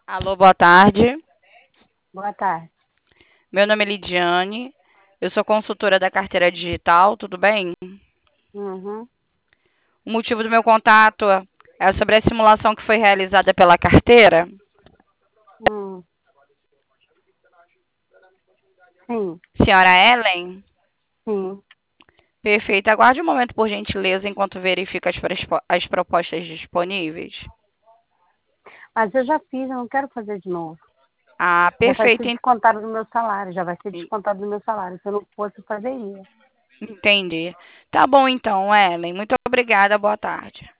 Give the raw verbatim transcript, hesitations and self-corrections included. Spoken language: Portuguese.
Alô, boa tarde. Boa tarde. Meu nome é Lidiane. Eu sou consultora da carteira digital, tudo bem? Uhum. O motivo do meu contato é sobre a simulação que foi realizada pela carteira. Hum. Sim, Senhora Ellen? sim. Perfeito. Aguarde um momento, por gentileza, enquanto verifico as, prespo- as propostas disponíveis. Mas eu já fiz, eu não quero fazer de novo. Ah, Já vai perfeito. ser en- descontado do meu salário, já vai ser en- descontado do meu salário. Se eu não fosse, eu fazeria. Entendi. Tá bom então, Ellen. Muito obrigada. Boa tarde.